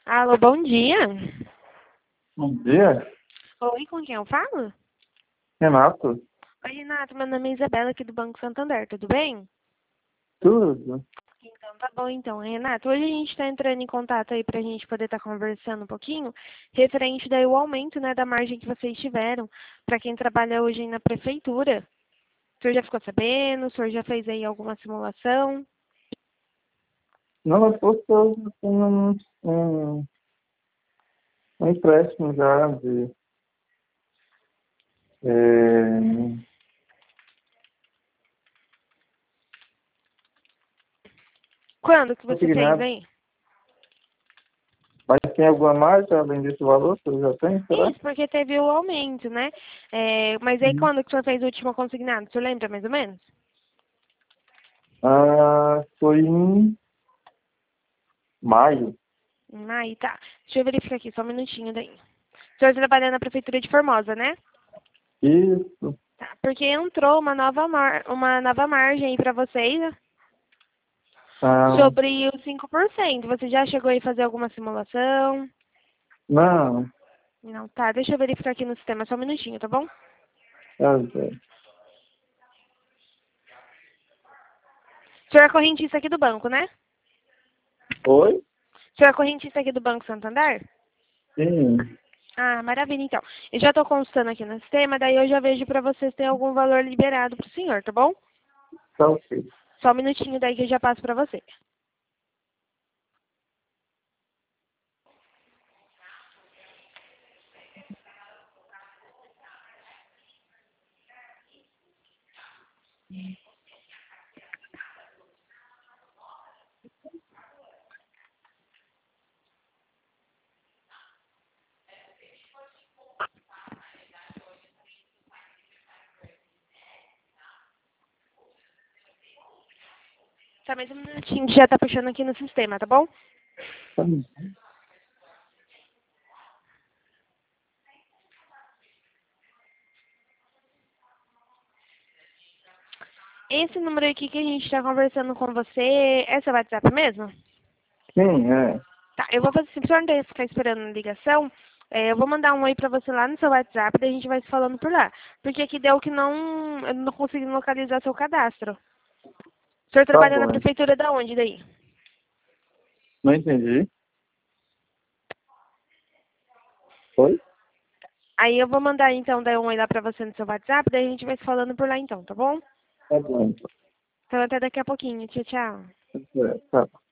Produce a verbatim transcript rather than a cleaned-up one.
Alô, bom dia. Bom dia, Oi, com quem eu falo? Renato. Oi, Renato, meu nome é Isabela aqui do Banco Santander, tudo bem? Tudo? Então, tá bom então. Renato, hoje a gente está entrando em contato aí para a gente poder estar conversando um pouquinho, referente daí o aumento, né, da margem que vocês tiveram para quem trabalha hoje aí na prefeitura. O senhor já ficou sabendo? O senhor já fez aí alguma simulação? Não, eu fosse eu tenho um, um, um empréstimo já de é, Quando que você fez consignado. aí? Mas tem alguma margem além desse valor que eu já tenho, será? Isso, porque teve o aumento, né? É, mas aí Uhum. quando que o senhor fez o último consignado? O senhor lembra mais ou menos? Ah, foi em maio. Aí tá. Deixa eu verificar aqui, só um minutinho daí. O senhor trabalha na prefeitura de Formosa, né? Isso. Tá. Porque entrou uma nova, mar... uma nova margem aí pra vocês, né? Ah, Sobre os cinco por cento. Você já chegou aí a fazer alguma simulação? não, Não, tá. Deixa eu verificar aqui no sistema, só um minutinho, tá bom? é, é. O senhor é correntista aqui do banco, né? Oi? O senhor é correntista aqui do Banco Santander? Sim, Ah, maravilha, então. Eu já tô consultando aqui no sistema, daí eu já vejo pra vocês se tem algum valor liberado pro senhor, tá bom? tá ok. Só um minutinho daí que eu já passo pra você. Tá, mais um minutinho que já tá puxando aqui no sistema, tá bom? Tá bom. Esse número aqui que a gente tá conversando com você, é seu WhatsApp mesmo? Sim, é. Tá, eu vou fazer assim, pra senhor não ter que ficar esperando a ligação, é, eu vou mandar um oi pra você lá no seu WhatsApp, daí a gente vai se falando por lá. Porque aqui deu que não, eu não consegui localizar seu cadastro. O senhor Tá trabalha na bom. prefeitura da onde daí? Não entendi. Oi? Aí eu vou mandar então daí um oi lá pra você no seu WhatsApp, daí a gente vai se falando por lá então, tá bom? Tá bom. Então até daqui a pouquinho. Tchau, tchau. É, tá.